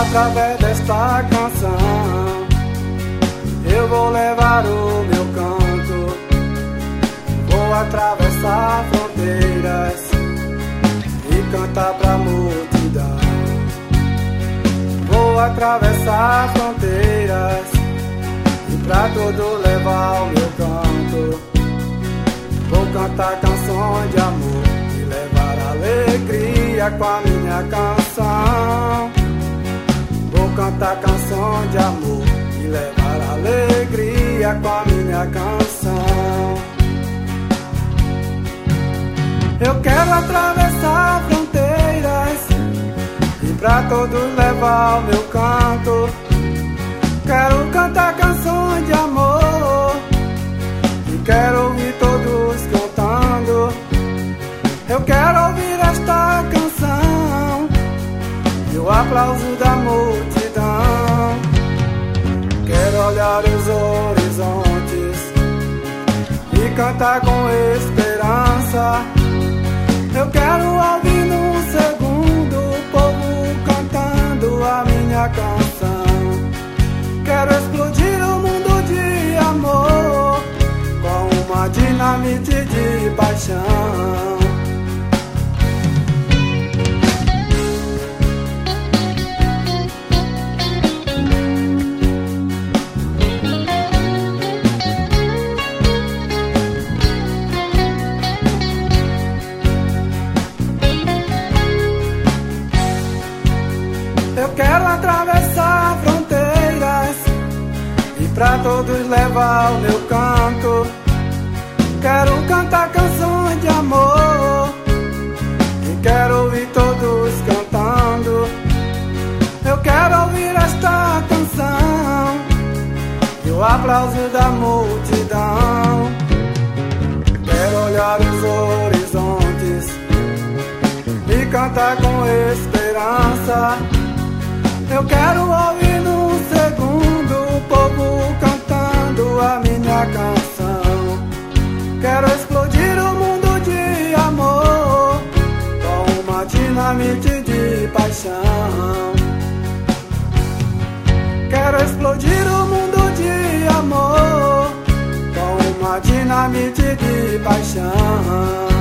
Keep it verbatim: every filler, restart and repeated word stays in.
através desta canção eu vou levar o meu canto. Vou atravessar fronteiras e cantar pra multidão. Vou atravessar fronteiras e pra todo levar o meu canto. Vou cantar canções de amor e levar alegria com a minha canção. Vou cantar canções de amor e levar alegria com a minha canção. Eu quero atravessar fronteiras e pra todos levar o meu canto. Quero cantar canções de amor e quero ouvir todos cantando. Eu quero ouvir esta canção e o aplauso da multidão. Quero olhar os horizontes e cantar com esperança. Eu quero ouvir num segundo o povo cantando a minha canção. Quero explodir o mundo de amor com uma dinamite de paixão. Eu quero atravessar fronteiras e pra todos levar o meu canto. Quero cantar canções de amor e quero ouvir todos cantando. Eu quero ouvir esta canção e o aplauso da multidão. Quero olhar os horizontes e cantar com esperança. Eu quero ouvir num segundo o povo cantando a minha canção. Quero explodir o mundo de amor com uma dinamite de paixão. Quero explodir o mundo de amor com uma dinamite de paixão.